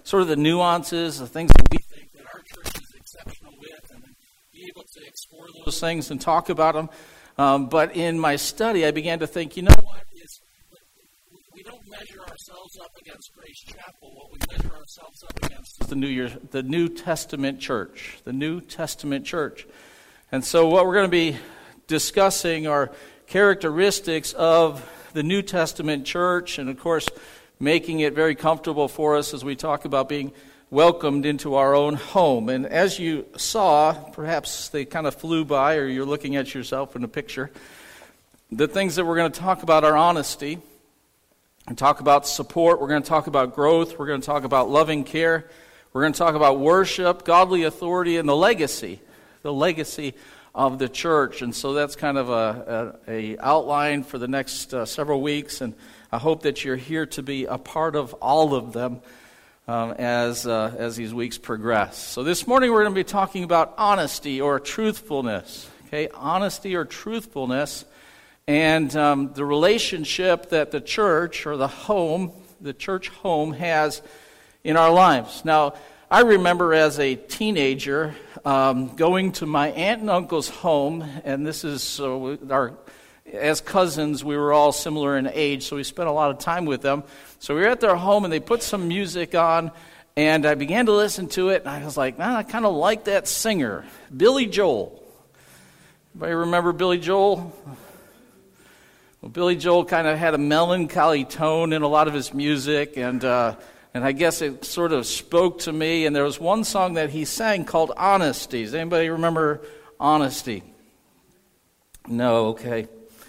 sort of the nuances, the things that we think that our church is exceptional with, and be able to explore those things and talk about them. But in my study, I began to think, you know what? We don't measure ourselves up against Grace Chapel. What we measure ourselves up against is the New Testament church. The New Testament church. And so what we're going to be discussing are characteristics of the New Testament church, and of course, making it very comfortable for us as we talk about being welcomed into our own home. And as you saw, perhaps they kind of flew by, or you're looking at yourself in a picture, the things that we're going to talk about are honesty, and talk about support, we're going to talk about growth, we're going to talk about loving care, we're going to talk about worship, godly authority, and the legacy of the church. And so that's kind of a outline for the next several weeks, and I hope that you're here to be a part of all of them as these weeks progress. So this morning we're going to be talking about honesty or truthfulness. Okay, honesty or truthfulness, and the relationship that the church or the church home has in our lives. Now, I remember as a teenager going to my aunt and uncle's home, and this is as cousins, we were all similar in age, so we spent a lot of time with them. So we were at their home, and they put some music on, and I began to listen to it, and I was like, man, I kind of like that singer, Billy Joel. Anybody remember Billy Joel? Well, Billy Joel kind of had a melancholy tone in a lot of his music, and I guess it sort of spoke to me. And there was one song that he sang called Honesty. Does anybody remember Honesty? No, okay.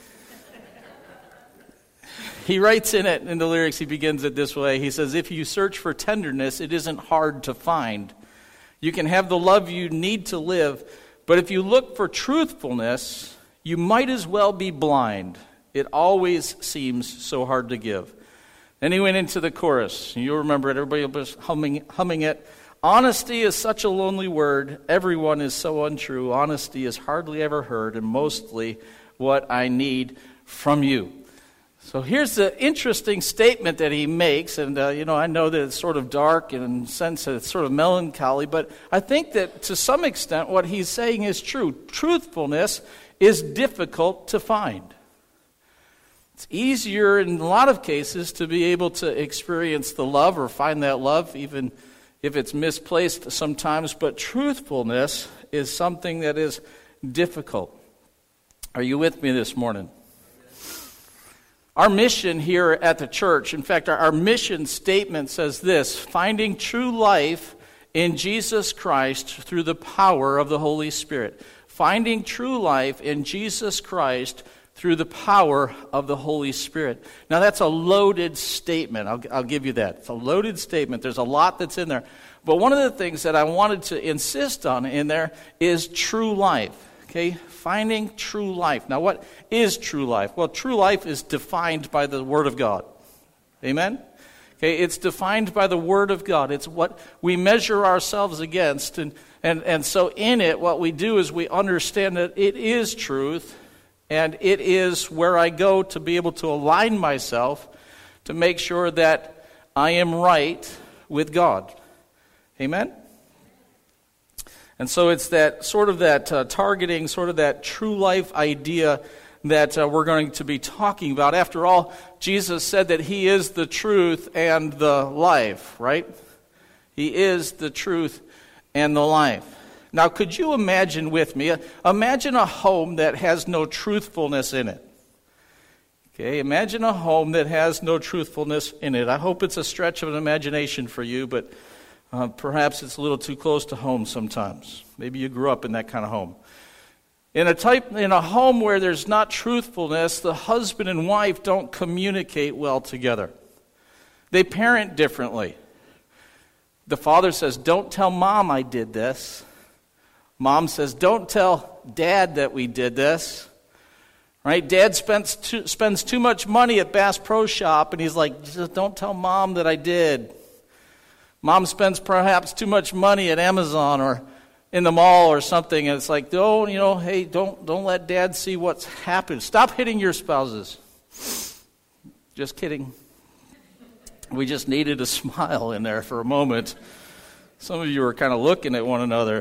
He writes in the lyrics, he begins it this way. He says, if you search for tenderness, it isn't hard to find. You can have the love you need to live, but if you look for truthfulness, you might as well be blind. It always seems so hard to give. Then he went into the chorus. You'll remember it. Everybody was humming it. Honesty is such a lonely word. Everyone is so untrue. Honesty is hardly ever heard, and mostly what I need from you. So here's the interesting statement that he makes, and I know that it's sort of dark and in a sense that it's sort of melancholy, but I think that to some extent what he's saying is true. Truthfulness is difficult to find. It's easier in a lot of cases to be able to experience the love or find that love, even if it's misplaced sometimes, but truthfulness is something that is difficult. Are you with me this morning? Our mission here at the church, in fact, our mission statement says this: finding true life in Jesus Christ through the power of the Holy Spirit. Finding true life in Jesus Christ through the power of the Holy Spirit. Now that's a loaded statement. I'll give you that. It's a loaded statement. There's a lot that's in there. But one of the things that I wanted to insist on in there is true life. Okay? Finding true life. Now what is true life? Well, true life is defined by the Word of God. Amen? Okay, it's defined by the Word of God. It's what we measure ourselves against. And so in it, what we do is we understand that it is truth, and it is where I go to be able to align myself to make sure that I am right with God. Amen? And so it's that sort of that targeting, sort of that true life idea that we're going to be talking about. After all, Jesus said that He is the truth and the life, right? He is the truth and the life. Now, could you imagine with me, imagine a home that has no truthfulness in it. Okay, imagine a home that has no truthfulness in it. I hope it's a stretch of an imagination for you, but perhaps it's a little too close to home sometimes. Maybe you grew up in that kind of home. In a home where there's not truthfulness, the husband and wife don't communicate well together. They parent differently. The father says, "Don't tell mom I did this." Mom says, "Don't tell dad that we did this." Right? Dad spends too much money at Bass Pro Shop, and he's like, "Just don't tell mom that I did." Mom spends perhaps too much money at Amazon or in the mall or something, and it's like, don't let dad see what's happened. Stop hitting your spouses. Just kidding. We just needed a smile in there for a moment. Some of you were kind of looking at one another.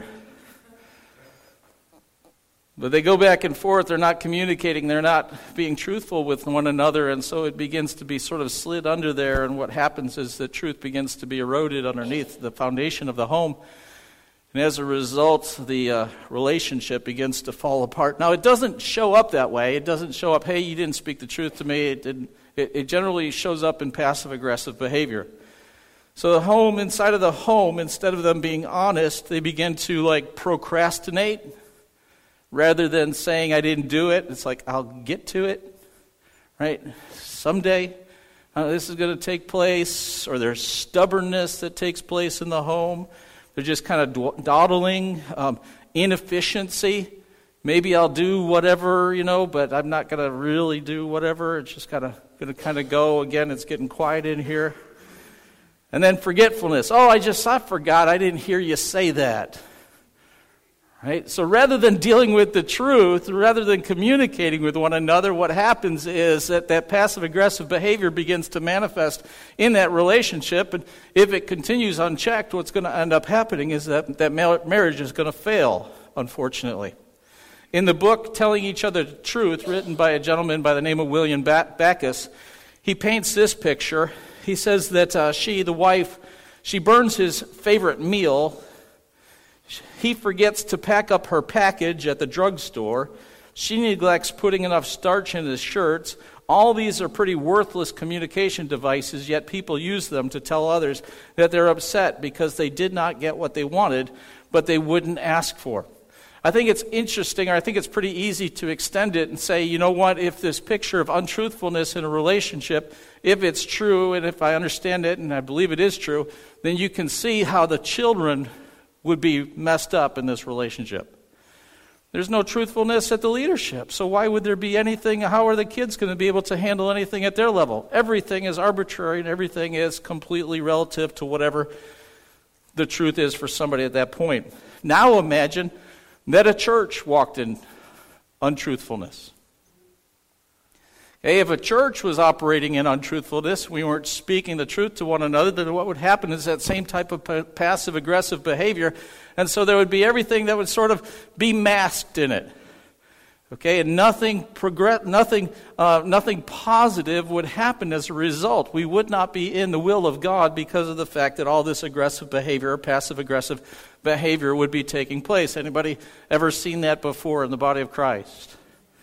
But they go back and forth. They're not communicating. They're not being truthful with one another. And so it begins to be sort of slid under there. And what happens is that truth begins to be eroded underneath the foundation of the home. And as a result, the relationship begins to fall apart. Now, it doesn't show up that way. It doesn't show up, hey, you didn't speak the truth to me. It generally shows up in passive-aggressive behavior. So the home, inside of the home, instead of them being honest, they begin to procrastinate. Rather than saying, I didn't do it, it's like, I'll get to it, right? Someday, this is going to take place. Or there's stubbornness that takes place in the home. They're just kind of dawdling, inefficiency. Maybe I'll do whatever, but I'm not going to really do whatever. It's just going to go. Again, it's getting quiet in here. And then forgetfulness. Oh, I forgot. I didn't hear you say that. Right? So rather than dealing with the truth, rather than communicating with one another, what happens is that passive-aggressive behavior begins to manifest in that relationship. And if it continues unchecked, what's going to end up happening is that marriage is going to fail, unfortunately. In the book, Telling Each Other the Truth, written by a gentleman by the name of William Backus, he paints this picture. He says that she, the wife, she burns his favorite meal. He forgets to pack up her package at the drugstore. She neglects putting enough starch in his shirts. All these are pretty worthless communication devices, yet people use them to tell others that they're upset because they did not get what they wanted, but they wouldn't ask for. I think it's interesting, or I think it's pretty easy to extend it and say, you know what, if this picture of untruthfulness in a relationship, if it's true, and if I understand it, and I believe it is true, then you can see how the children would be messed up in this relationship. There's no truthfulness at the leadership, so why would there be anything? How are the kids going to be able to handle anything at their level? Everything is arbitrary, and everything is completely relative to whatever the truth is for somebody at that point. Now imagine that a church walked in untruthfulness. If a church was operating in untruthfulness, we weren't speaking the truth to one another, then what would happen is that same type of passive-aggressive behavior, and so there would be everything that would sort of be masked in it. Okay, and nothing positive would happen as a result. We would not be in the will of God because of the fact that all this aggressive behavior, or passive-aggressive behavior, would be taking place. Anybody ever seen that before in the body of Christ?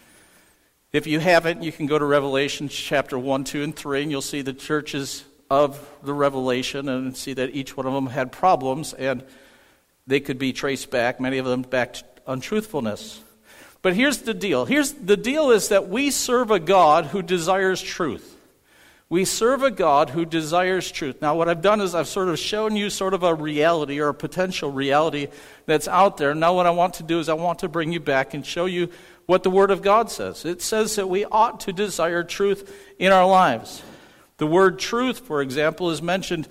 If you haven't, you can go to Revelation chapter 1, 2, and 3, and you'll see the churches of the Revelation and see that each one of them had problems, and they could be traced back, many of them back to untruthfulness. But here's the deal. The deal is that we serve a God who desires truth. We serve a God who desires truth. Now, what I've done is I've sort of shown you sort of a reality or a potential reality that's out there. Now, what I want to do is I want to bring you back and show you what the Word of God says. It says that we ought to desire truth in our lives. The word truth, for example, is mentioned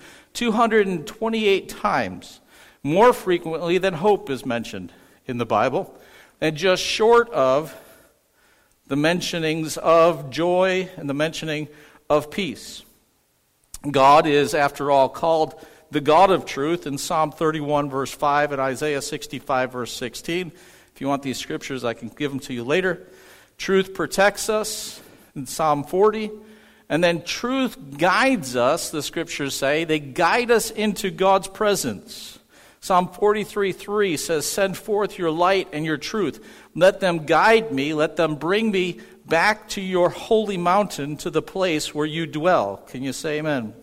228 times, more frequently than hope is mentioned in the Bible, and just short of the mentionings of joy and the mentioning of peace. God is, after all, called the God of truth in Psalm 31, verse 5, and Isaiah 65, verse 16. If you want these scriptures, I can give them to you later. Truth protects us in Psalm 40. And then truth guides us, the scriptures say. They guide us into God's presence. Psalm 43:3 says, "Send forth your light and your truth. Let them guide me. Let them bring me back to your holy mountain, to the place where you dwell." Can you say amen?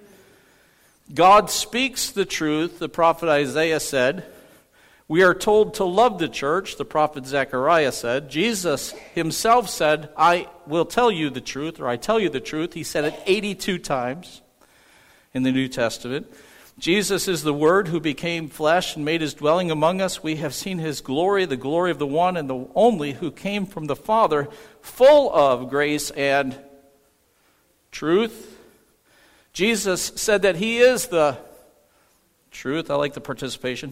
God speaks the truth, the prophet Isaiah said. We are told to love the church, the prophet Zechariah said. Jesus himself said, I will tell you the truth, or I tell you the truth. He said it 82 times in the New Testament. Jesus is the Word who became flesh and made his dwelling among us. We have seen his glory, the glory of the one and the only who came from the Father, full of grace and truth. Jesus said that he is the truth. I like the participation.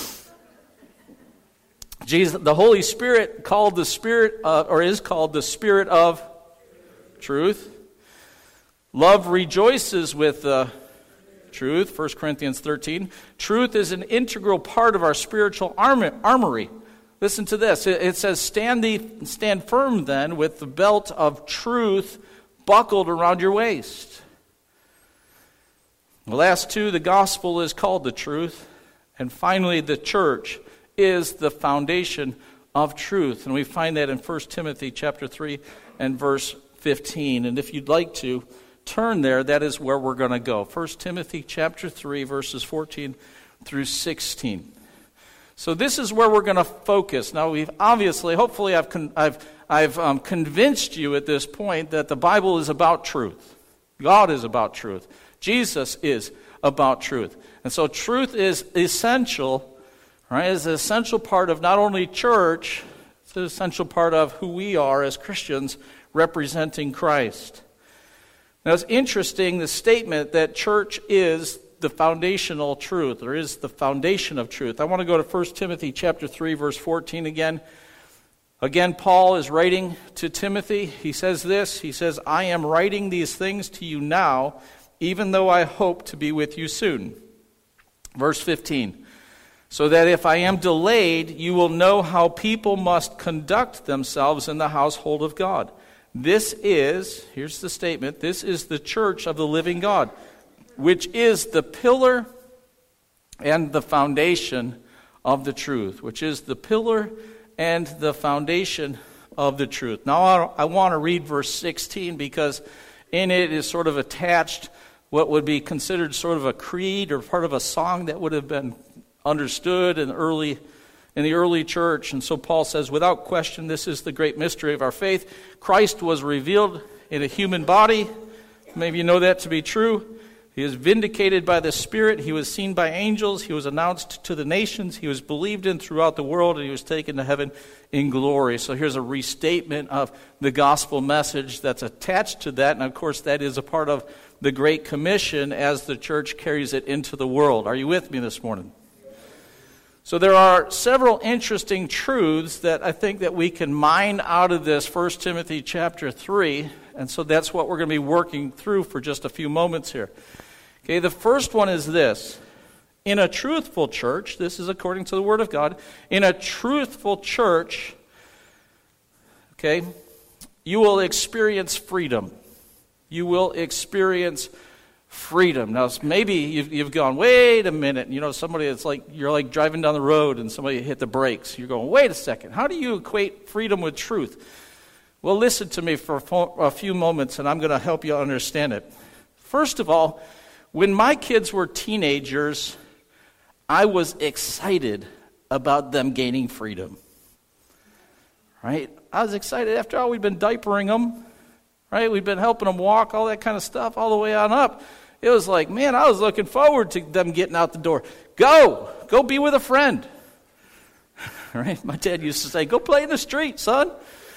Jesus, the Holy Spirit, is called the Spirit of truth. Love rejoices with the truth, 1 Corinthians 13. Truth is an integral part of our spiritual armory. Listen to this. It says, stand firm then with the belt of truth buckled around your waist. The last two, the gospel is called the truth. And finally, the church is the foundation of truth. And we find that in 1 Timothy chapter 3 and verse 15. And if you'd like to turn there, that is where we're going to go. 1 Timothy chapter 3, verses 14 through 16. So this is where we're going to focus. Now, we've obviously, hopefully, I've convinced you at this point that the Bible is about truth. God is about truth. Jesus is about truth. And so truth is essential, right? It's an essential part of not only church, it's an essential part of who we are as Christians representing Christ. Now, it's interesting, the statement that church is the foundational truth, or is the foundation of truth. I want to go to 1 Timothy chapter 3, verse 14 again. Again, Paul is writing to Timothy. He says this, he says, I am writing these things to you now, even though I hope to be with you soon. Verse 15, so that if I am delayed, you will know how people must conduct themselves in the household of God. This is, here's the statement, this is the church of the living God, which is the pillar and the foundation of the truth, which is the pillar and the foundation of the truth. Now I want to read verse 16 because in it is sort of attached what would be considered sort of a creed or part of a song that would have been understood in the early church. And so Paul says, without question, this is the great mystery of our faith. Christ was revealed in a human body. Maybe you know that to be true. He was vindicated by the Spirit. He was seen by angels. He was announced to the nations. He was believed in throughout the world, and he was taken to heaven in glory. So here's a restatement of the gospel message that's attached to that. And of course, that is a part of the Great Commission as the church carries it into the world. Are you with me this morning? So there are several interesting truths that I think that we can mine out of this 1 Timothy chapter 3. And so that's what we're going to be working through for just a few moments here. Okay, the first one is this. In a truthful church, this is according to the Word of God, in a truthful church, okay, you will experience freedom. You will experience freedom. Now, maybe you've gone, wait a minute. You know, somebody, it's like you're like driving down the road and somebody hit the brakes. You're going, wait a second. How do you equate freedom with truth? Well, listen to me for a few moments, and I'm going to help you understand it. First of all, when my kids were teenagers, I was excited about them gaining freedom. Right? I was excited. After all, we've been diapering them. Right? We've been helping them walk, all that kind of stuff, all the way on up. It was like, man, I was looking forward to them getting out the door. Go be with a friend. Right? My dad used to say, go play in the street, son.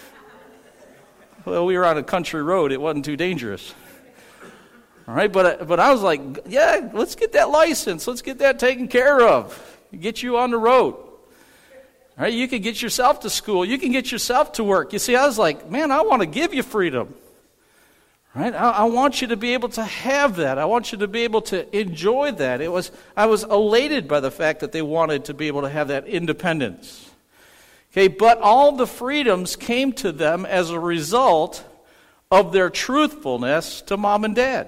Well, we were on a country road. It wasn't too dangerous. All right, but I was like, yeah, let's get that license. Let's get that taken care of. Get you on the road. All right, you can get yourself to school. You can get yourself to work. You see, I was like, man, I want to give you freedom. Right? I want you to be able to have that. I want you to be able to enjoy that. I was elated by the fact that they wanted to be able to have that independence. Okay, but all the freedoms came to them as a result of their truthfulness to mom and dad.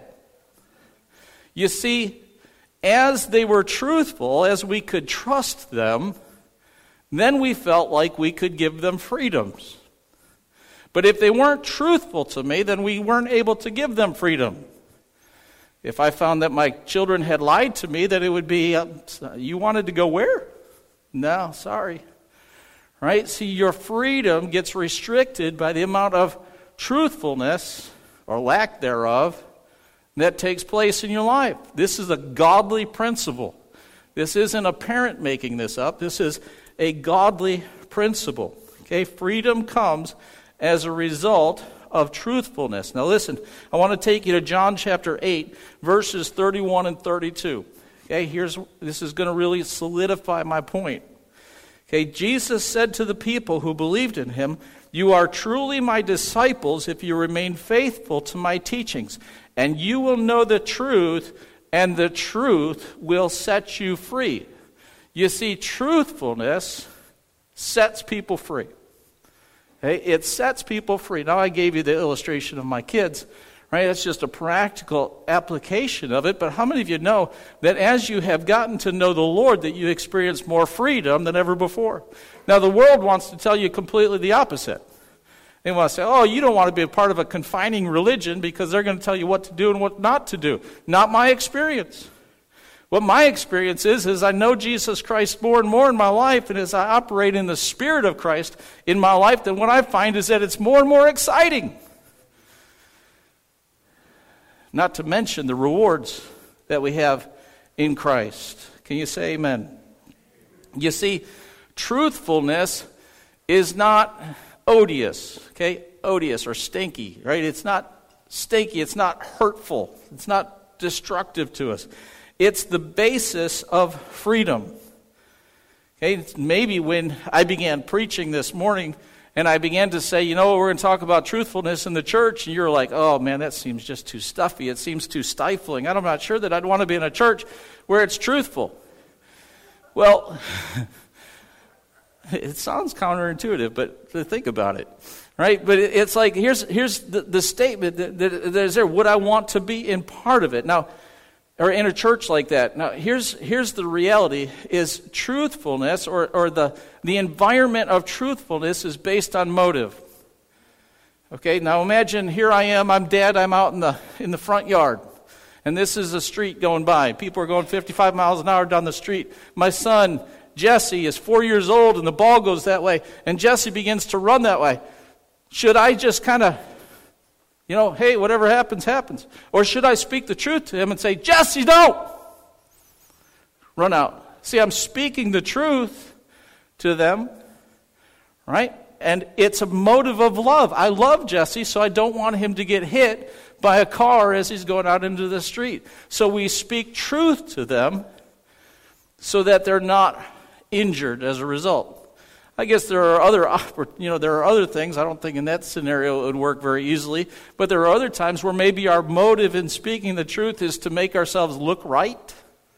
You see, as they were truthful, as we could trust them, then we felt like we could give them freedoms. But if they weren't truthful to me, then we weren't able to give them freedom. If I found that my children had lied to me, that it would be, you wanted to go where? No, sorry. Right? See, your freedom gets restricted by the amount of truthfulness, or lack thereof, that takes place in your life. This is a godly principle. This isn't a parent making this up. This is a godly principle. Okay, freedom comes as a result of truthfulness. Now listen, I want to take you to John chapter 8, verses 31 and 32. Okay, this is going to really solidify my point. Okay, Jesus said to the people who believed in him, "You are truly my disciples if you remain faithful to my teachings, and you will know the truth, and the truth will set you free." You see, truthfulness sets people free. Okay? It sets people free. Now, I gave you the illustration of my kids, right? That's just a practical application of it. But how many of you know that as you have gotten to know the Lord, that you experience more freedom than ever before? Now, the world wants to tell you completely the opposite. They want to say, oh, you don't want to be a part of a confining religion because they're going to tell you what to do and what not to do. Not my experience. What my experience is I know Jesus Christ more and more in my life, and as I operate in the Spirit of Christ in my life, then what I find is that it's more and more exciting. Not to mention the rewards that we have in Christ. Can you say amen? You see, truthfulness is not odious, okay? Odious or stinky, right? It's not stinky, it's not hurtful, it's not destructive to us. It's the basis of freedom. Okay, it's maybe when I began preaching this morning and I began to say, we're going to talk about truthfulness in the church, and you're like, oh man, that seems just too stuffy. It seems too stifling. I'm not sure that I'd want to be in a church where it's truthful. Well, it sounds counterintuitive, but think about it, right? But it's like, here's the statement that is there. Would I want to be in part of it? Now, or in a church like that. Now, here's the reality, is truthfulness, or the environment of truthfulness is based on motive. Okay, now imagine here I am, I'm dead, I'm out in the front yard. And this is a street going by. People are going 55 miles an hour down the street. My son, Jesse, is 4 years old, and the ball goes that way, and Jesse begins to run that way. Should I just kind of, hey, whatever happens, happens? Or should I speak the truth to him and say, Jesse, don't! Run out. See, I'm speaking the truth to them, right? And it's a motive of love. I love Jesse, so I don't want him to get hit by a car as he's going out into the street. So we speak truth to them so that they're not injured as a result. I guess there are other things. I don't think in that scenario it would work very easily. But there are other times where maybe our motive in speaking the truth is to make ourselves look right.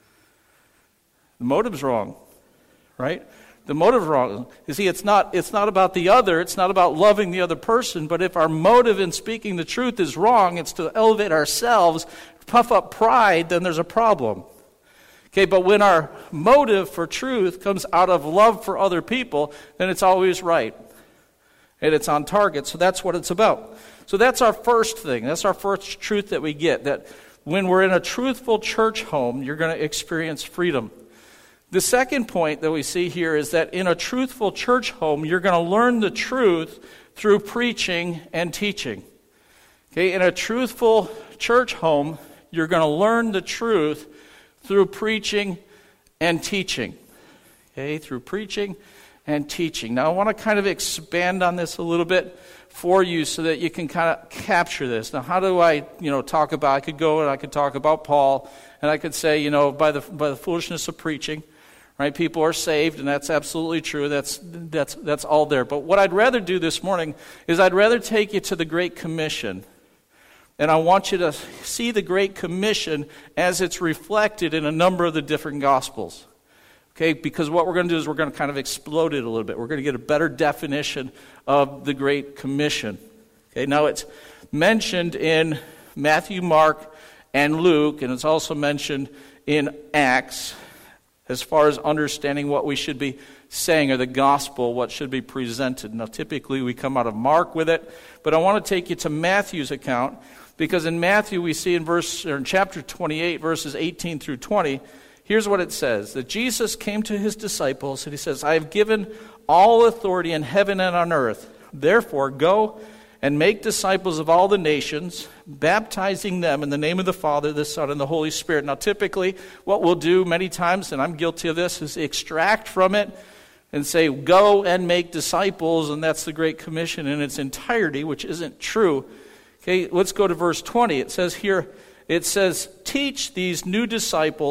The motive's wrong, right? The motive's wrong. You see, it's not about the other. It's not about loving the other person. But if our motive in speaking the truth is wrong, it's to elevate ourselves, puff up pride, then there's a problem. Okay, but when our motive for truth comes out of love for other people, then it's always right. And it's on target, so that's what it's about. So that's our first thing. That's our first truth that we get, that when we're in a truthful church home, you're going to experience freedom. The second point that we see here is that in a truthful church home, you're going to learn the truth through preaching and teaching. Okay, in a truthful church home, you're going to learn the truth through preaching and teaching. Okay, through preaching and teaching. Now, I want to kind of expand on this a little bit for you so that you can kind of capture this. Now, how do I, talk about? I could go and I could talk about Paul, and I could say, by the foolishness of preaching, right? People are saved, and that's absolutely true. That's all there. But what I'd rather do this morning is I'd rather take you to the Great Commission. And I want you to see the Great Commission as it's reflected in a number of the different Gospels. Okay, because what we're going to do is we're going to kind of explode it a little bit. We're going to get a better definition of the Great Commission. Okay, now it's mentioned in Matthew, Mark, and Luke, and it's also mentioned in Acts as far as understanding what we should be saying, or the gospel, what should be presented. Now, typically we come out of Mark with it, but I want to take you to Matthew's account. Because in Matthew we see in chapter 28, verses 18 through 20, here's what it says. That Jesus came to his disciples and he says, I have given all authority in heaven and on earth. Therefore, go and make disciples of all the nations, baptizing them in the name of the Father, the Son, and the Holy Spirit. Now, typically what we'll do many times, and I'm guilty of this, is extract from it and say, go and make disciples, and that's the Great Commission in its entirety, which isn't true. Okay, let's go to verse 20. It says, teach these new disciples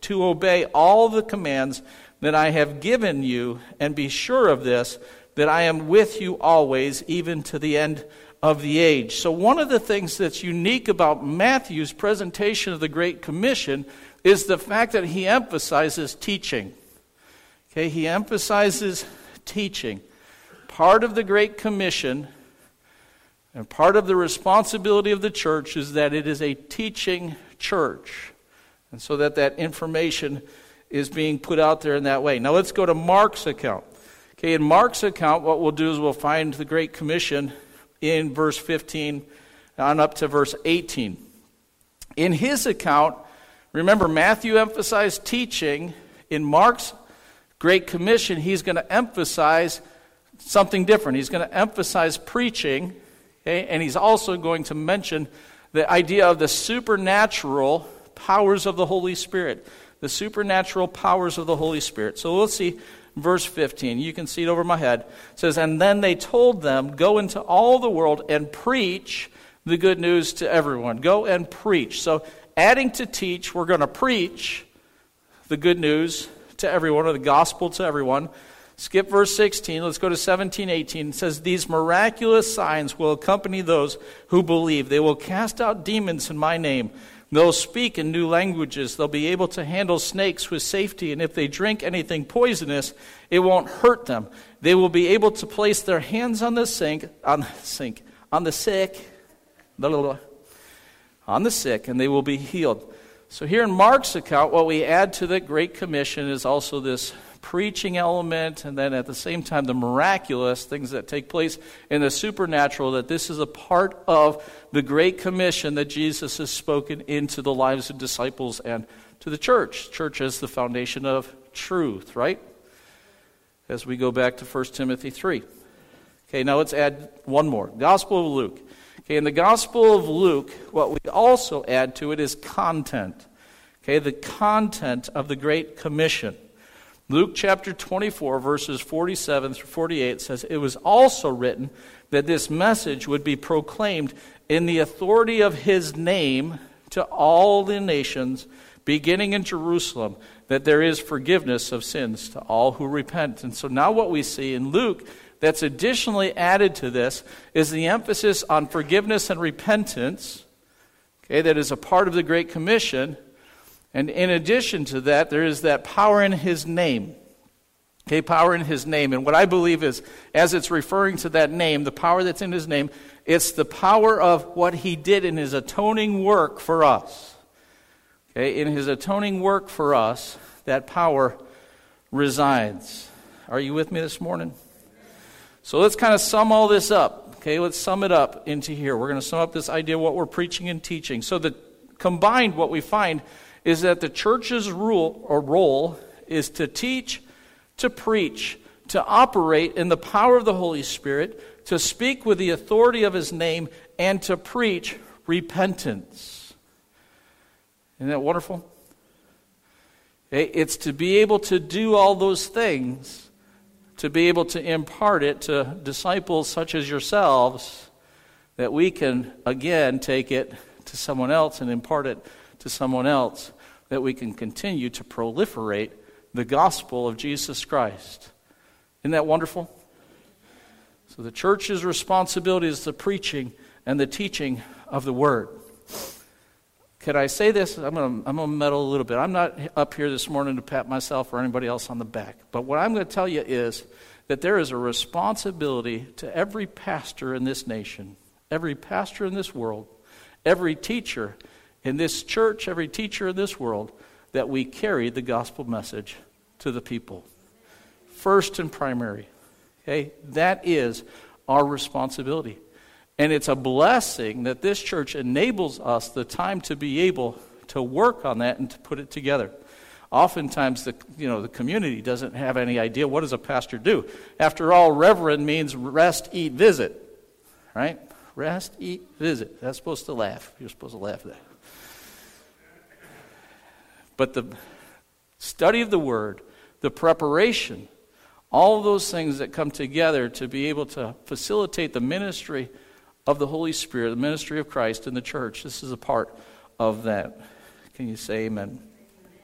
to obey all the commands that I have given you, and be sure of this, that I am with you always, even to the end of the age. So one of the things that's unique about Matthew's presentation of the Great Commission is the fact that he emphasizes teaching. Okay, he emphasizes teaching. Part of the Great Commission and part of the responsibility of the church is that it is a teaching church. And so that information is being put out there in that way. Now let's go to Mark's account. Okay, in Mark's account, what we'll do is we'll find the Great Commission in verse 15 on up to verse 18. In his account, remember, Matthew emphasized teaching. In Mark's Great Commission, he's going to emphasize something different. He's going to emphasize preaching, okay? And he's also going to mention the idea of the supernatural powers of the Holy Spirit. The supernatural powers of the Holy Spirit. So we'll see verse 15. You can see it over my head. It says, and then they told them, go into all the world and preach the good news to everyone. Go and preach. So adding to teach, we're going to preach the good news to everyone, or the gospel to everyone. Skip verse 16. Let's go to 17, 18. It says, these miraculous signs will accompany those who believe. They will cast out demons in my name. They'll speak in new languages. They'll be able to handle snakes with safety. And if they drink anything poisonous, it won't hurt them. They will be able to place their hands on the sick, and they will be healed. So here in Mark's account, what we add to the Great Commission is also this preaching element, and then at the same time the miraculous things that take place in the supernatural, that this is a part of the Great Commission that Jesus has spoken into the lives of disciples and to the church. Church as the foundation of truth, right? As we go back to 1 Timothy 3. Okay, now let's add one more. Gospel of Luke. Okay, in the Gospel of Luke, what we also add to it is content. Okay, the content of the Great Commission. Luke chapter 24, verses 47 through 48 says, it was also written that this message would be proclaimed in the authority of his name to all the nations, beginning in Jerusalem, that there is forgiveness of sins to all who repent. And so now what we see in Luke that's additionally added to this is the emphasis on forgiveness and repentance, okay, that is a part of the Great Commission. And in addition to that, there is that power in his name. Okay, power in his name. And what I believe is, as it's referring to that name, the power that's in his name, it's the power of what he did in his atoning work for us. Okay, in his atoning work for us, that power resides. Are you with me this morning? So let's kind of sum all this up. Okay, let's sum it up into here. We're going to sum up this idea of what we're preaching and teaching. So combined, what we find is that the church's role is to teach, to preach, to operate in the power of the Holy Spirit, to speak with the authority of his name, and to preach repentance. Isn't that wonderful? It's to be able to do all those things, to be able to impart it to disciples such as yourselves, that we can, again, take it to someone else and impart it to someone else, that we can continue to proliferate the gospel of Jesus Christ. Isn't that wonderful? So the church's responsibility is the preaching and the teaching of the word. Can I say this? I'm going to meddle a little bit. I'm not up here this morning to pat myself or anybody else on the back. But what I'm going to tell you is that there is a responsibility to every pastor in this nation, every pastor in this world, every teacher in this church, every teacher in this world, that we carry the gospel message to the people. First and primary. Okay? That is our responsibility. And it's a blessing that this church enables us the time to be able to work on that and to put it together. Oftentimes the community doesn't have any idea, what does a pastor do? After all, reverend means rest, eat, visit. Right? Rest, eat, visit. That's supposed to laugh. You're supposed to laugh at that. But the study of the Word, the preparation, all of those things that come together to be able to facilitate the ministry of the Holy Spirit, the ministry of Christ in the church, this is a part of that. Can you say amen?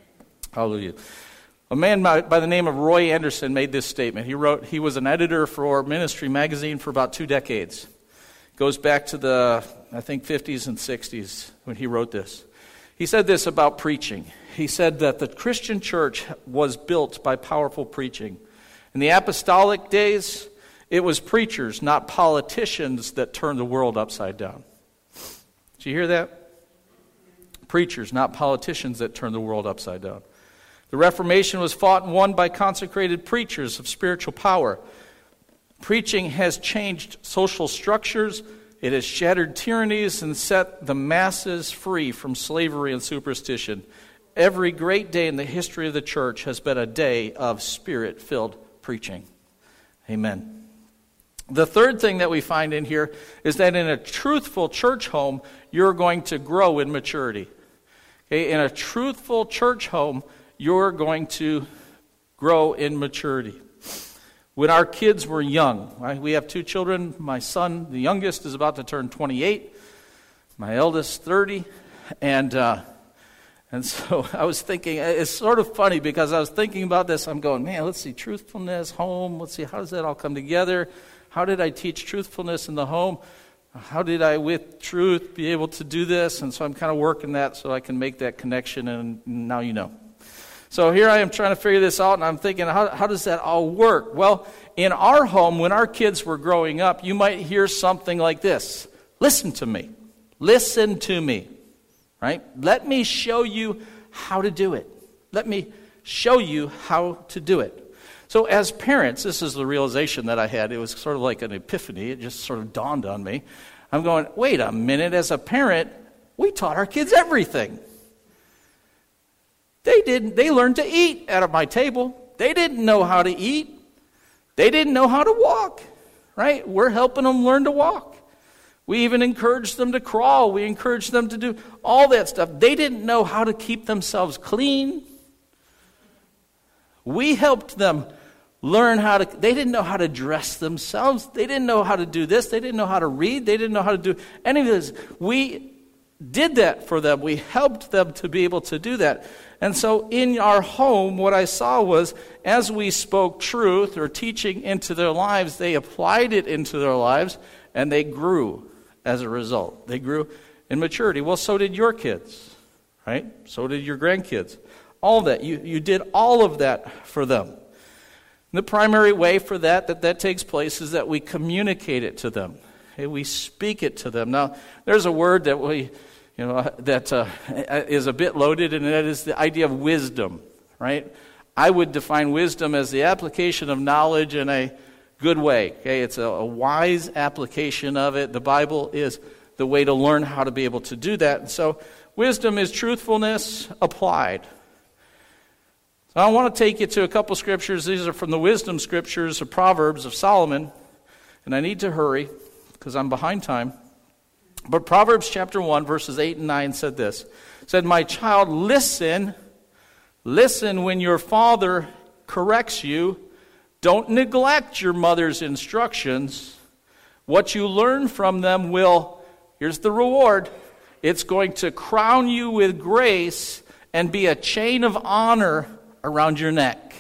Hallelujah. A man by the name of Roy Anderson made this statement. He was an editor for Ministry Magazine for about 2 decades. Goes back to the, I think, 50s and 60s when he wrote this. He said this about preaching. He said that the Christian church was built by powerful preaching. In the apostolic days, it was preachers, not politicians, that turned the world upside down. Did you hear that? Preachers, not politicians, that turned the world upside down. The Reformation was fought and won by consecrated preachers of spiritual power. Preaching has changed social structures. It has shattered tyrannies and set the masses free from slavery and superstition. Every great day in the history of the church has been a day of Spirit-filled preaching. Amen. The third thing that we find in here is that in a truthful church home, you're going to grow in maturity. Okay? In a truthful church home, you're going to grow in maturity. When our kids were young, right, we have 2 children. My son, the youngest, is about to turn 28. My eldest, 30. And so I was thinking, it's sort of funny because I was thinking about this. I'm going, man, let's see, truthfulness, home. Let's see, how does that all come together? How did I teach truthfulness in the home? How did I, with truth, be able to do this? And so I'm kind of working that so I can make that connection, and now you know. So here I am trying to figure this out, and I'm thinking, how does that all work? Well, in our home, when our kids were growing up, you might hear something like this. Listen to me. Listen to me. Right? Let me show you how to do it. Let me show you how to do it. So as parents, this is the realization that I had. It was sort of like an epiphany. It just sort of dawned on me. I'm going, wait a minute. As a parent, we taught our kids everything. They learned to eat at my table. They didn't know how to eat. They didn't know how to walk, right? We're helping them learn to walk. We even encouraged them to crawl. We encouraged them to do all that stuff. They didn't know how to keep themselves clean. We helped them learn they didn't know how to dress themselves. They didn't know how to do this. They didn't know how to read. They didn't know how to do any of this. We did that for them. We helped them to be able to do that. And so in our home, what I saw was as we spoke truth or teaching into their lives, they applied it into their lives, and they grew as a result. They grew in maturity. Well, so did your kids, right? So did your grandkids. All of that. You did all of that for them. And the primary way for that takes place is that we communicate it to them. Okay? We speak it to them. Now, there's a word that is a bit loaded, and that is the idea of wisdom, right? I would define wisdom as the application of knowledge in a good way. Okay, it's a wise application of it. The Bible is the way to learn how to be able to do that. And so wisdom is truthfulness applied. So I want to take you to a couple scriptures. These are from the wisdom scriptures of Proverbs of Solomon, and I need to hurry because I'm behind time. But Proverbs chapter 1, verses 8 and 9 said this. It said, "My child, listen when your father corrects you. Don't neglect your mother's instructions. What you learn from them will," here's the reward, "it's going to crown you with grace and be a chain of honor around your neck."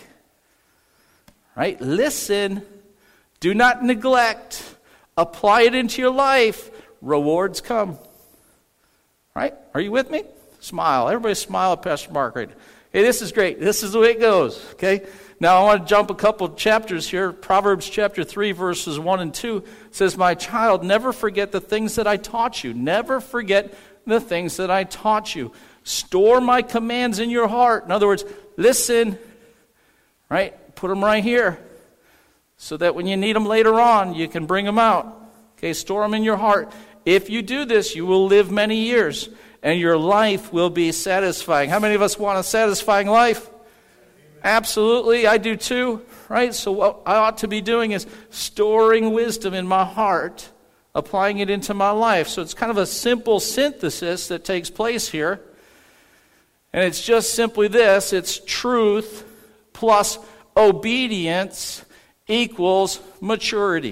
Right? Listen. Do not neglect. Apply it into your life. Rewards come. Right? Are you with me? Smile. Everybody smile at Pastor Mark right now. Hey, this is great. This is the way it goes. Okay? Now I want to jump a couple chapters here. Proverbs chapter 3, verses 1 and 2 says, "My child, never forget the things that I taught you." Never forget the things that I taught you. "Store my commands in your heart." In other words, listen, right? Put them right here so that when you need them later on, you can bring them out. Okay, store them in your heart. If you do this, you will live many years, and your life will be satisfying. How many of us want a satisfying life? Absolutely, I do too, right? So what I ought to be doing is storing wisdom in my heart, applying it into my life. So it's kind of a simple synthesis that takes place here. And it's just simply this. It's truth plus obedience equals maturity.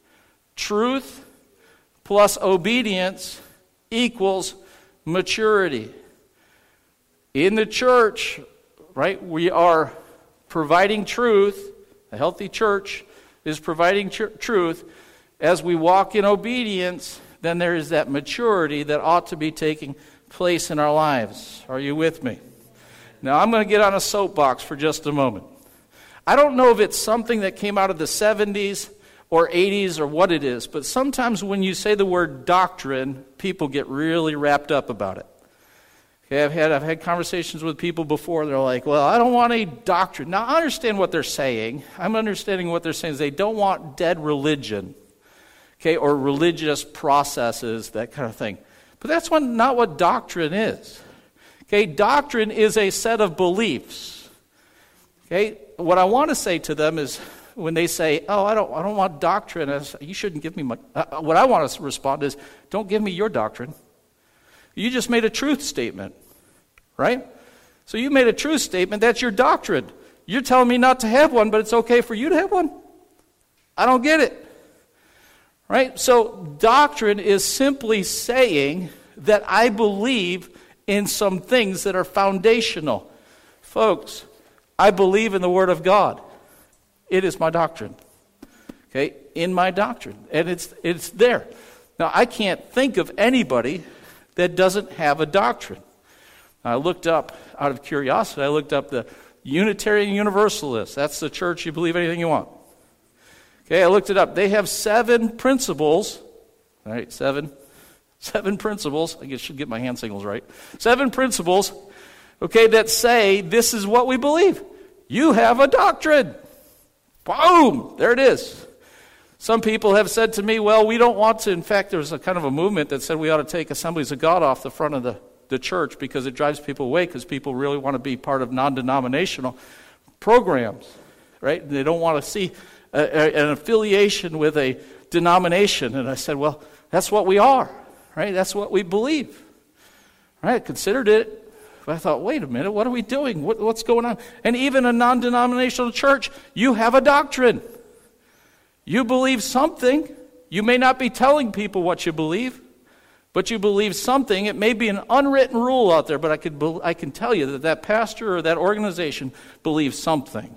Truth plus obedience equals maturity. In the church, right? We are providing truth. A healthy church is providing truth. As we walk in obedience, then there is that maturity that ought to be taking place in our lives. Are you with me? Now, I'm going to get on a soapbox for just a moment. I don't know if it's something that came out of the 70s or 80s or what it is, but sometimes when you say the word doctrine, people get really wrapped up about it. Okay, I've had conversations with people before. They're like, well, I don't want a doctrine. Now, I understand what they're saying. I'm understanding what they're saying is they don't want dead religion, okay, or religious processes, that kind of thing. But that's not what doctrine is. Okay, doctrine is a set of beliefs. Okay, what I want to say to them is when they say, oh, I don't want doctrine, you shouldn't give me my... what I want to respond is, don't give me your doctrine. You just made a truth statement, right? So you made a truth statement, that's your doctrine. You're telling me not to have one, but it's okay for you to have one? I don't get it. Right? So doctrine is simply saying that I believe in some things that are foundational. Folks, I believe in the Word of God. It is my doctrine. Okay? In my doctrine. And it's there. Now, I can't think of anybody that doesn't have a doctrine. I looked up, out of curiosity, I looked up the Unitarian Universalists. That's the church you believe anything you want. Okay, I looked it up. They have 7 principles. All right, 7 principles. I guess I should get my hand signals right. 7 principles, okay, that say this is what we believe. You have a doctrine. Boom! There it is. Some people have said to me, well, we don't want to. In fact, there was a kind of a movement that said we ought to take Assemblies of God off the front of the church because it drives people away because people really want to be part of non-denominational programs, right? They don't want to see an affiliation with a denomination. And I said, well, that's what we are, right? That's what we believe. Right? I considered it. But I thought, wait a minute, what are we doing? What's going on? And even a non-denominational church, you have a doctrine. You believe something. You may not be telling people what you believe, but you believe something. It may be an unwritten rule out there, but I can tell you that pastor or that organization believes something.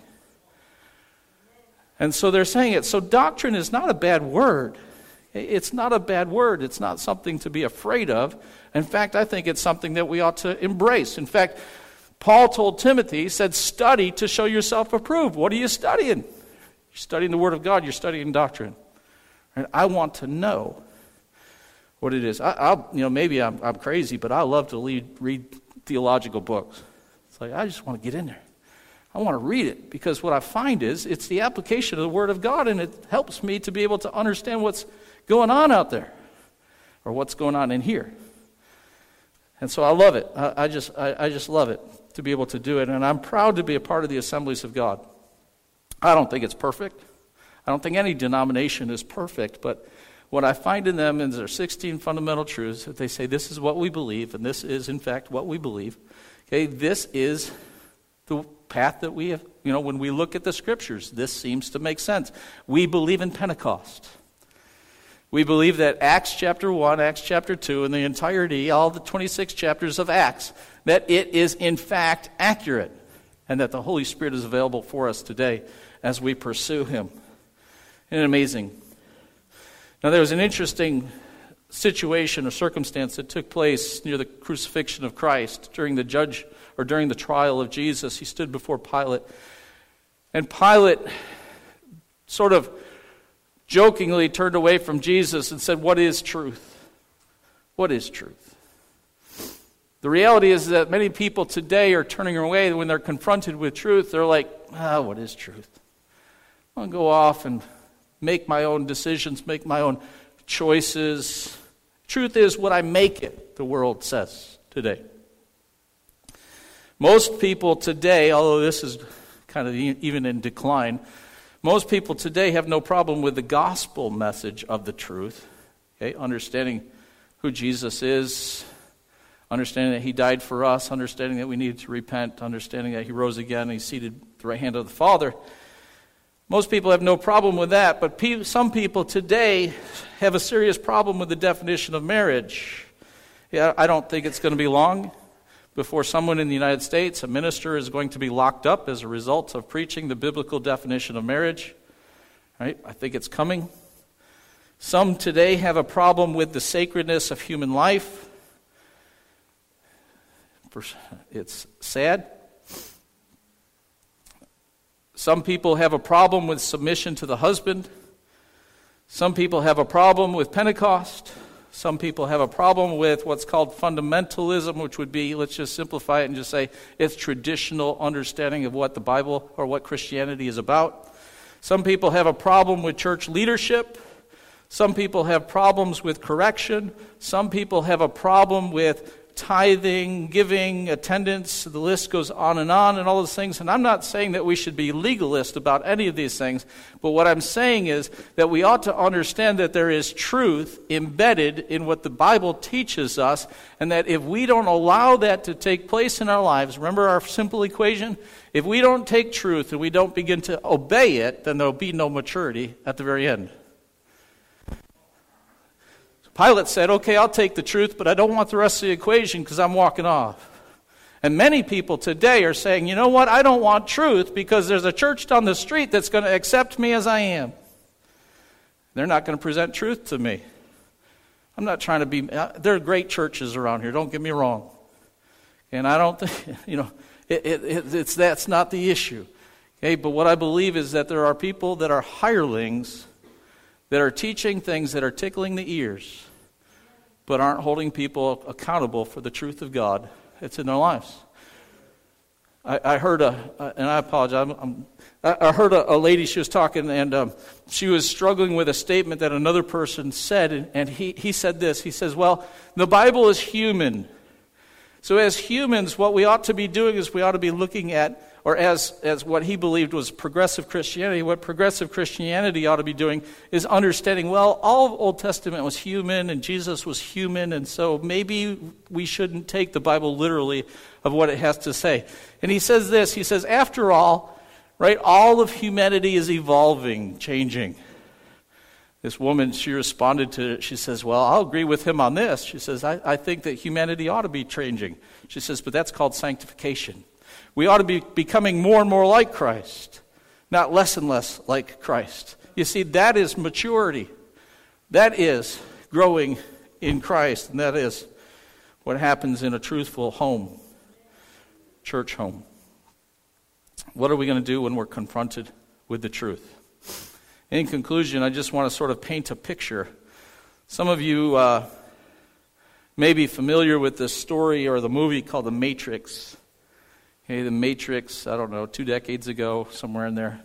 And so they're saying it. So doctrine is not a bad word. It's not a bad word. It's not something to be afraid of. In fact, I think it's something that we ought to embrace. In fact, Paul told Timothy, he said, study to show yourself approved. What are you studying? You're studying the Word of God. You're studying doctrine. And I want to know what it is. Maybe I'm crazy, but I love to read theological books. It's like, I just want to get in there. I want to read it because what I find is it's the application of the Word of God, and it helps me to be able to understand what's going on out there or what's going on in here. And so I love it. I just love it to be able to do it, and I'm proud to be a part of the Assemblies of God. I don't think it's perfect. I don't think any denomination is perfect, but what I find in them is there are 16 fundamental truths that they say this is what we believe, and this is, in fact, what we believe. Okay, this is the path that we have. When we look at the Scriptures, this seems to make sense. We believe in Pentecost. We believe that Acts chapter 1, Acts chapter 2, and the entirety, all the 26 chapters of Acts, that it is, in fact, accurate, and that the Holy Spirit is available for us today as we pursue Him. Isn't it amazing? Now, there was an interesting situation or circumstance that took place near the crucifixion of Christ during the trial of Jesus. He stood before Pilate, and Pilate sort of jokingly turned away from Jesus and said, "What is truth? What is truth?" The reality is that many people today are turning away when they're confronted with truth. They're like, what is truth? I'll go off and make my own decisions, make my own choices. Truth is what I make it, the world says today. Most people today, although this is kind of even in decline, most people today have no problem with the gospel message of the truth. Okay, understanding who Jesus is, understanding that He died for us, understanding that we need to repent, understanding that He rose again and He's seated at the right hand of the Father. Most people have no problem with that, but some people today have a serious problem with the definition of marriage. Yeah, I don't think it's going to be long before someone in the United States, a minister, is going to be locked up as a result of preaching the biblical definition of marriage. Right? I think it's coming. Some today have a problem with the sacredness of human life. It's sad. Some people have a problem with submission to the husband. Some people have a problem with Pentecost. Some people have a problem with what's called fundamentalism, which would be, let's just simplify it and just say, it's traditional understanding of what the Bible or what Christianity is about. Some people have a problem with church leadership. Some people have problems with correction. Some people have a problem with tithing, giving, attendance. The list goes on and all those things. And I'm not saying that we should be legalist about any of these things, but what I'm saying is that we ought to understand that there is truth embedded in what the Bible teaches us, and that if we don't allow that to take place in our lives, remember our simple equation? If we don't take truth and we don't begin to obey it, then there'll be no maturity at the very end. Pilate said, okay, I'll take the truth, but I don't want the rest of the equation because I'm walking off. And many people today are saying, you know what, I don't want truth because there's a church down the street that's going to accept me as I am. They're not going to present truth to me. I'm not trying to be, there are great churches around here, don't get me wrong. And I don't think, that's not the issue. Okay, but what I believe is that there are people that are hirelings that are teaching things that are tickling the ears, but aren't holding people accountable for the truth of God. It's in their lives. I heard and I apologize, I heard a lady, she was talking, and she was struggling with a statement that another person said, and he said this, he says, well, the Bible is human. So as humans, what we ought to be doing is we ought to be looking at, or as what he believed was progressive Christianity, what progressive Christianity ought to be doing is understanding, well, all of Old Testament was human and Jesus was human, and so maybe we shouldn't take the Bible literally of what it has to say. And he says this, he says, after all, right, all of humanity is evolving, changing. This woman, she responded to it, she says, well, I'll agree with him on this. She says, I think that humanity ought to be changing. She says, but that's called sanctification. We ought to be becoming more and more like Christ, not less and less like Christ. You see, that is maturity. That is growing in Christ, and that is what happens in a truthful home, church home. What are we going to do when we're confronted with the truth? In conclusion, I just want to sort of paint a picture. Some of you may be familiar with this story or the movie called The Matrix. Okay, The Matrix, I don't know, 2 decades ago, somewhere in there.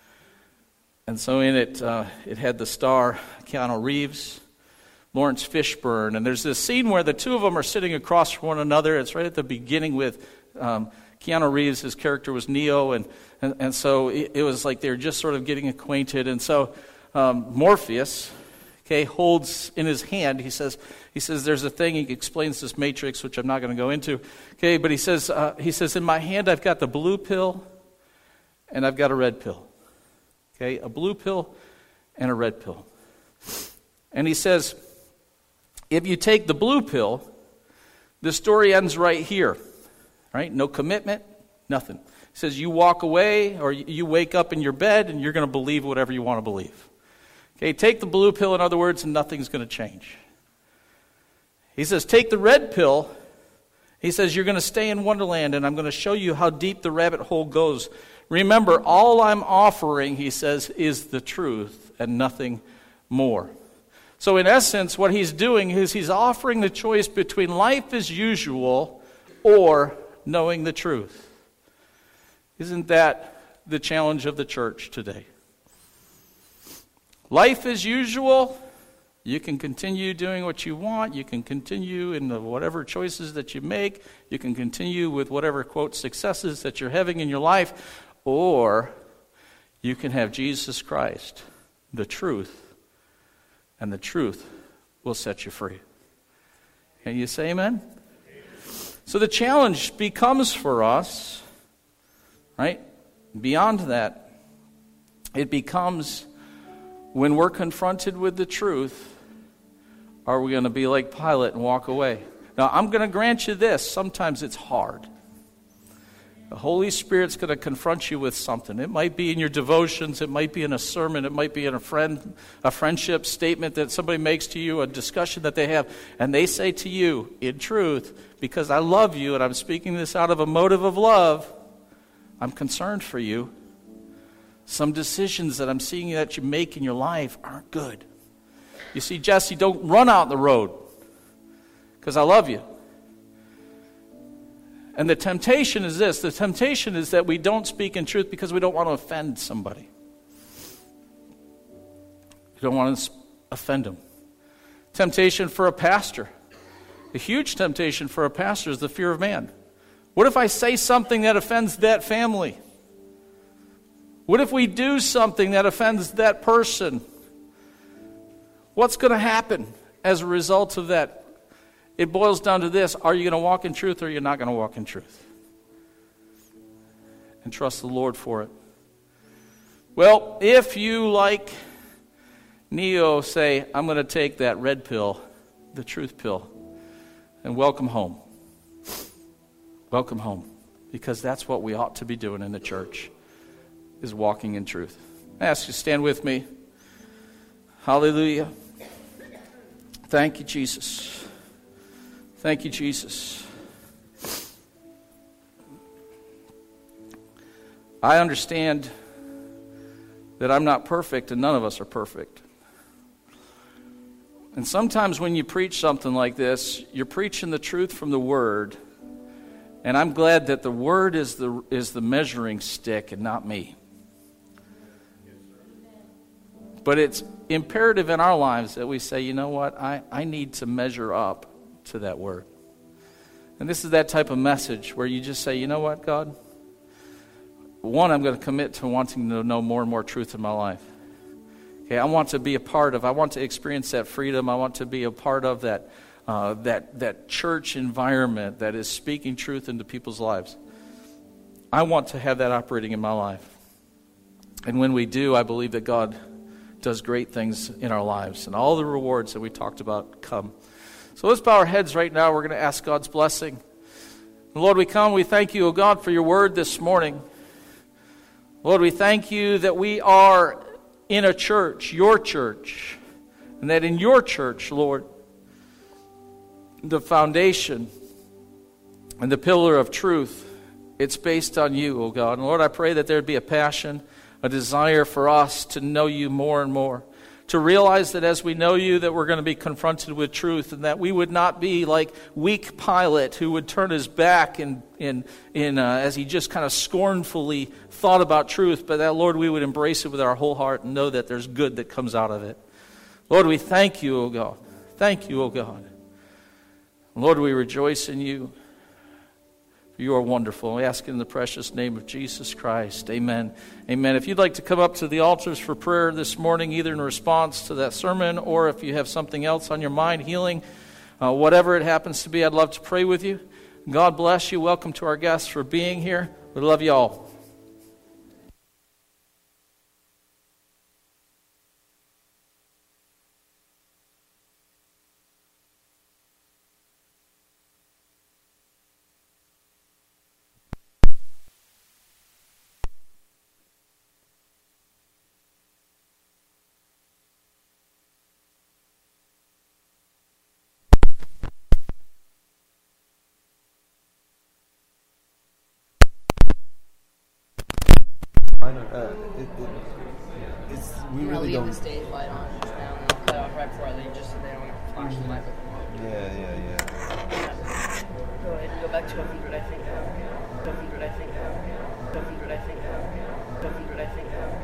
And so in it, it had the star Keanu Reeves, Lawrence Fishburne, and there's this scene where the two of them are sitting across from one another. It's right at the beginning with Keanu Reeves, his character was Neo, and so it was like they were just sort of getting acquainted. And so Morpheus, okay, holds in his hand, he says there's a thing, he explains this matrix, which I'm not going to go into, okay, but he says, in my hand I've got the blue pill and I've got a red pill, okay, a blue pill and a red pill. And he says, if you take the blue pill, the story ends right here, right, no commitment, nothing. He says you walk away or you wake up in your bed and you're going to believe whatever you want to believe. Okay, take the blue pill, in other words, and nothing's going to change. He says, take the red pill. He says, you're going to stay in Wonderland, and I'm going to show you how deep the rabbit hole goes. Remember, all I'm offering, he says, is the truth and nothing more. So in essence, what he's doing is he's offering the choice between life as usual or knowing the truth. Isn't that the challenge of the church today? Life as usual, you can continue doing what you want, you can continue in whatever choices that you make, you can continue with whatever, quote, successes that you're having in your life, or you can have Jesus Christ, the truth, and the truth will set you free. Can you say amen? So the challenge becomes for us, right, beyond that, it becomes, when we're confronted with the truth, are we going to be like Pilate and walk away? Now, I'm going to grant you this. Sometimes it's hard. The Holy Spirit's going to confront you with something. It might be in your devotions. It might be in a sermon. It might be in a friendship statement that somebody makes to you, a discussion that they have. And they say to you, in truth, because I love you and I'm speaking this out of a motive of love, I'm concerned for you. Some decisions that I'm seeing that you make in your life aren't good. You see, Jesse, don't run out the road because I love you. And the temptation is this. The temptation is that we don't speak in truth because we don't want to offend somebody. We don't want to offend them. Temptation for a pastor. A huge temptation for a pastor is the fear of man. What if I say something that offends that family? What if we do something that offends that person? What's going to happen as a result of that? It boils down to this. Are you going to walk in truth or are you not going to walk in truth? And trust the Lord for it. Well, if you, like Neo, say, I'm going to take that red pill, the truth pill, and welcome home. Welcome home. Because that's what we ought to be doing in the church, is walking in truth. I ask you to stand with me. Hallelujah. Thank you, Jesus. Thank you, Jesus. I understand that I'm not perfect and none of us are perfect. And sometimes when you preach something like this, you're preaching the truth from the Word. And I'm glad that the Word is the measuring stick and not me. But it's imperative in our lives that we say, you know what, I need to measure up to that Word. And this is that type of message where you just say, you know what, God? One, I'm going to commit to wanting to know more and more truth in my life. Okay, I want to be a part of, I want to experience that freedom. I want to be a part of that church environment that is speaking truth into people's lives. I want to have that operating in my life. And when we do, I believe that God does great things in our lives. And all the rewards that we talked about come. So let's bow our heads right now. We're going to ask God's blessing. Lord, we come, we thank you, O God, for your word this morning. Lord, we thank you that we are in a church, your church, and that in your church, Lord, the foundation and the pillar of truth, it's based on you, O God. And Lord, I pray that there would be a passion, a desire for us to know you more and more, to realize that as we know you, that we're going to be confronted with truth, and that we would not be like weak Pilate who would turn his back as he just kind of scornfully thought about truth, but that, Lord, we would embrace it with our whole heart and know that there's good that comes out of it. Lord, we thank you, O God. Thank you, O God. Lord, we rejoice in you. You are wonderful. We ask in the precious name of Jesus Christ. Amen. Amen. If you'd like to come up to the altars for prayer this morning, either in response to that sermon or if you have something else on your mind, healing, whatever it happens to be, I'd love to pray with you. God bless you. Welcome to our guests for being here. We love you all. We really don't. The stage light on just now, and I'll cut off right before I leave, just so they don't have to flash the light. Yeah. Go ahead and go back to 100, I think. 100, I think. 100, I think. 100, I think.